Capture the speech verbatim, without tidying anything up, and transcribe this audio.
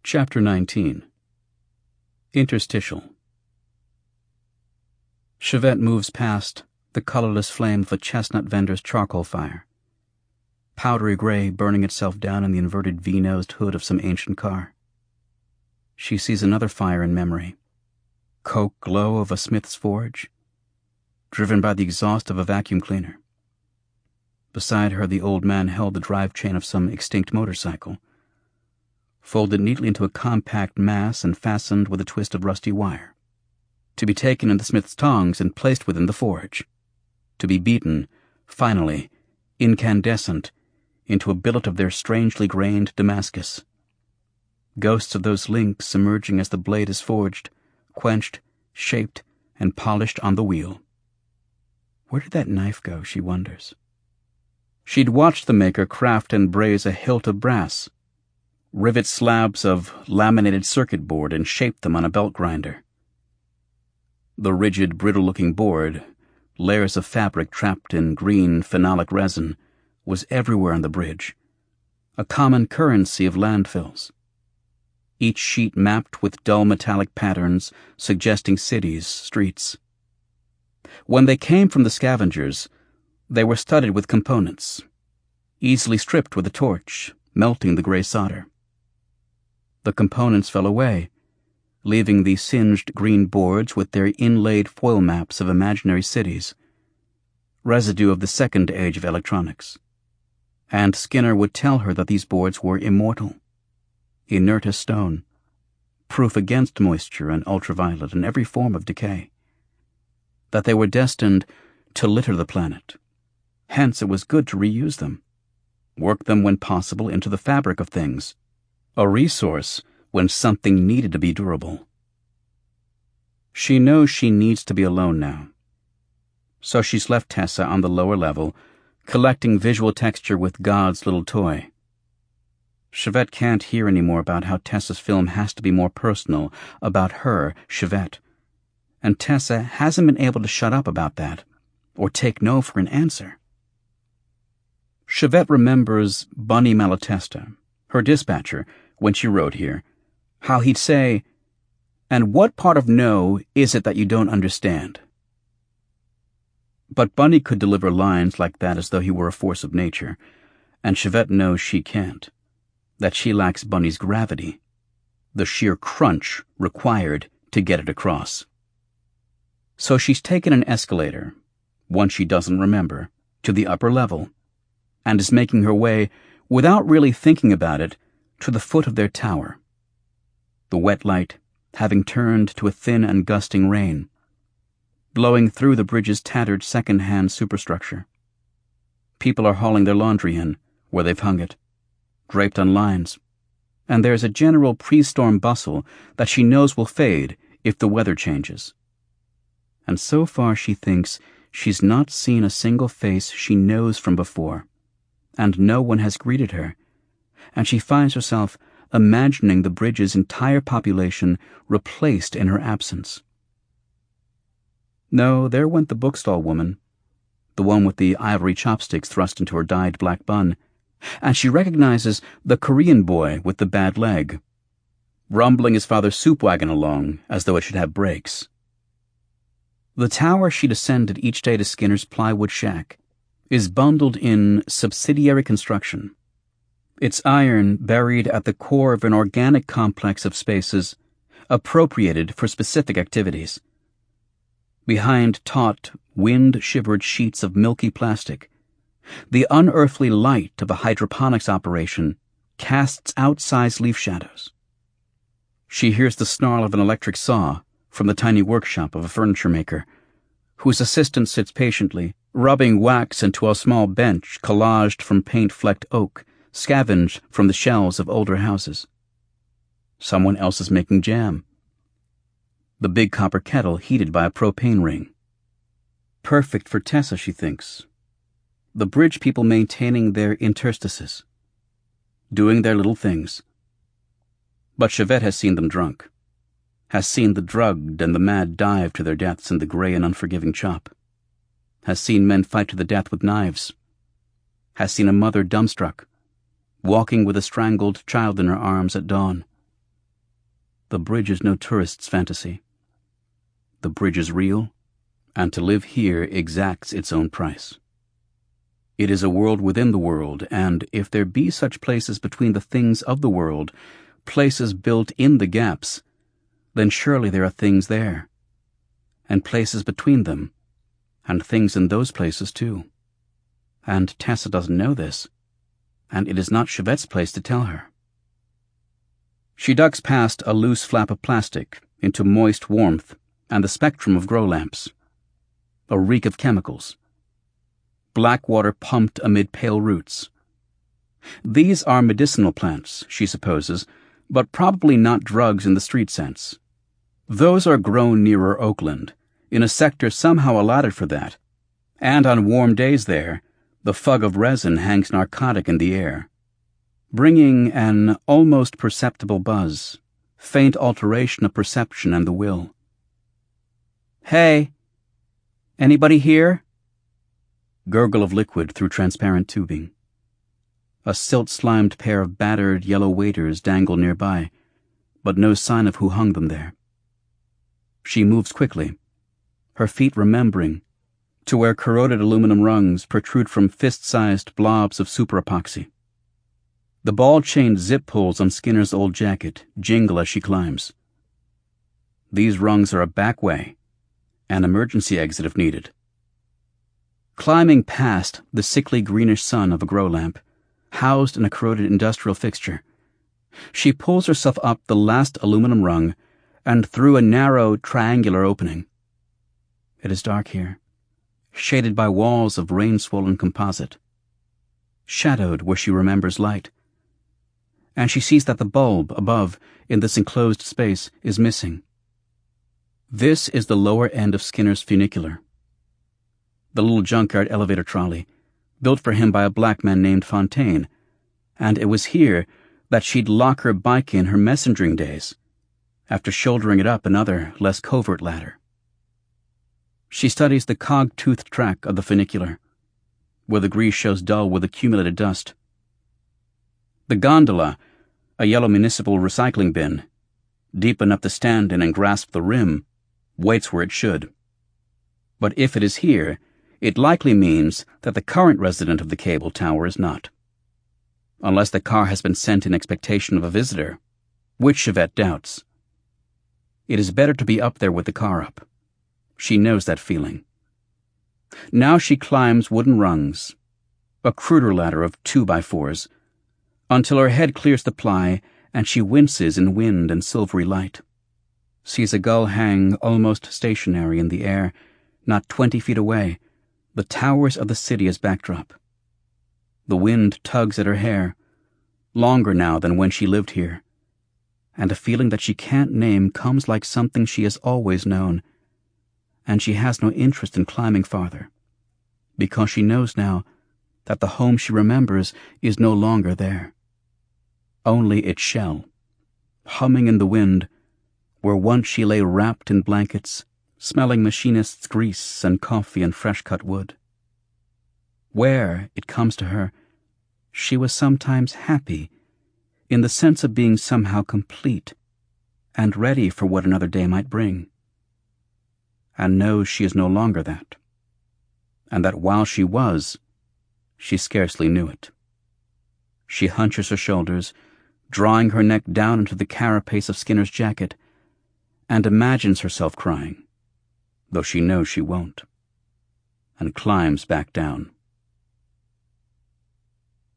Chapter nineteen. Interstitial. Chevette moves past the colorless flame of a chestnut vendor's charcoal fire, powdery gray burning itself down in the inverted V-nosed hood of some ancient car. She sees another fire in memory, coke glow of a smith's forge, driven by the exhaust of a vacuum cleaner. Beside her, the old man held the drive chain of some extinct motorcycle, folded neatly into a compact mass and fastened with a twist of rusty wire, to be taken in the smith's tongs and placed within the forge, to be beaten, finally, incandescent, into a billet of their strangely grained Damascus. Ghosts of those links emerging as the blade is forged, quenched, shaped, and polished on the wheel. Where did that knife go, she wonders. She'd watched the maker craft and braze a hilt of brass, rivet slabs of laminated circuit board and shape them on a belt grinder. The rigid, brittle-looking board, layers of fabric trapped in green phenolic resin, was everywhere on the bridge, a common currency of landfills. Each sheet mapped with dull metallic patterns suggesting cities, streets. When they came from the scavengers, they were studded with components, easily stripped with a torch, melting the gray solder. The components fell away, leaving the singed green boards with their inlaid foil maps of imaginary cities, residue of the second age of electronics. And Skinner would tell her that these boards were immortal, inert as stone, proof against moisture and ultraviolet and every form of decay, that they were destined to litter the planet. Hence it was good to reuse them, work them when possible into the fabric of things, a resource when something needed to be durable. She knows she needs to be alone now, so she's left Tessa on the lower level, collecting visual texture with God's little toy. Chevette can't hear any more about how Tessa's film has to be more personal, about her, Chevette, and Tessa hasn't been able to shut up about that, or take no for an answer. Chevette remembers Bunny Malatesta, her dispatcher, when she rode here, how he'd say, "And what part of no is it that you don't understand?" But Bunny could deliver lines like that as though he were a force of nature, and Chevette knows she can't, that she lacks Bunny's gravity, the sheer crunch required to get it across. So she's taken an escalator, one she doesn't remember, to the upper level, and is making her way, without really thinking about it, to the foot of their tower. The wet light having turned to a thin and gusting rain, blowing through the bridge's tattered second-hand superstructure. People are hauling their laundry in, where they've hung it, draped on lines, and there's a general pre-storm bustle that she knows will fade if the weather changes. And so far she thinks she's not seen a single face she knows from before, and no one has greeted her, and she finds herself imagining the bridge's entire population replaced in her absence. No, there went the bookstall woman, the one with the ivory chopsticks thrust into her dyed black bun, and she recognizes the Korean boy with the bad leg, rumbling his father's soup wagon along as though it should have brakes. The tower she descended each day to Skinner's plywood shack is bundled in subsidiary construction, its iron buried at the core of an organic complex of spaces appropriated for specific activities. Behind taut, wind-shivered sheets of milky plastic, the unearthly light of a hydroponics operation casts outsized leaf shadows. She hears the snarl of an electric saw from the tiny workshop of a furniture maker, whose assistant sits patiently, rubbing wax into a small bench collaged from paint-flecked oak, scavenged from the shelves of older houses. Someone else is making jam. The big copper kettle heated by a propane ring. Perfect for Tessa, she thinks. The bridge people maintaining their interstices, doing their little things. But Chevette has seen them drunk, has seen the drugged and the mad dive to their deaths in the gray and unforgiving chop, has seen men fight to the death with knives, has seen a mother dumbstruck, walking with a strangled child in her arms at dawn, The bridge is no tourist's fantasy. The bridge is real, and to live here exacts its own price. It is a world within the world, and if there be such places between the things of the world, places built in the gaps, then surely there are things there, and places between them, and things in those places too. And Tessa doesn't know this, and it is not Chevette's place to tell her. She ducks past a loose flap of plastic into moist warmth and the spectrum of grow lamps. A reek of chemicals. Black water pumped amid pale roots. These are medicinal plants, she supposes, but probably not drugs in the street sense. Those are grown nearer Oakland, in a sector somehow allotted for that, and on warm days there, the fug of resin hangs narcotic in the air, bringing an almost perceptible buzz, faint alteration of perception and the will. "Hey! Anybody here?" Gurgle of liquid through transparent tubing. A silt-slimed pair of battered yellow waders dangle nearby, but no sign of who hung them there. She moves quickly, her feet remembering, to where corroded aluminum rungs protrude from fist-sized blobs of super epoxy. The ball-chained zip pulls on Skinner's old jacket jingle as she climbs. These rungs are a back way, an emergency exit if needed. Climbing past the sickly greenish sun of a grow lamp, housed in a corroded industrial fixture, she pulls herself up the last aluminum rung and through a narrow, triangular opening. It is dark here, shaded by walls of rain-swollen composite, shadowed where she remembers light, and she sees that the bulb above in this enclosed space is missing. This is the lower end of Skinner's funicular, the little junkyard elevator trolley, built for him by a black man named Fontaine, and it was here that she'd lock her bike in her messengering days, after shouldering it up another, less covert ladder. She studies the cog-toothed track of the funicular, where the grease shows dull with accumulated dust. The gondola, a yellow municipal recycling bin, deep enough to stand in and grasp the rim, waits where it should. But if it is here, it likely means that the current resident of the cable tower is not. Unless the car has been sent in expectation of a visitor, which Chevette doubts. It is better to be up there with the car up. She knows that feeling. Now she climbs wooden rungs, a cruder ladder of two-by-fours, until her head clears the ply and she winces in wind and silvery light, sees a gull hang almost stationary in the air, not twenty feet away, the towers of the city as backdrop. The wind tugs at her hair, longer now than when she lived here, and a feeling that she can't name comes like something she has always known, and she has no interest in climbing farther, because she knows now that the home she remembers is no longer there. Only its shell, humming in the wind, where once she lay wrapped in blankets, smelling machinist's grease and coffee and fresh-cut wood. Where, it comes to her, she was sometimes happy, in the sense of being somehow complete, and ready for what another day might bring, and knows she is no longer that, and that while she was, she scarcely knew it. She hunches her shoulders, drawing her neck down into the carapace of Skinner's jacket, and imagines herself crying, though she knows she won't, and climbs back down.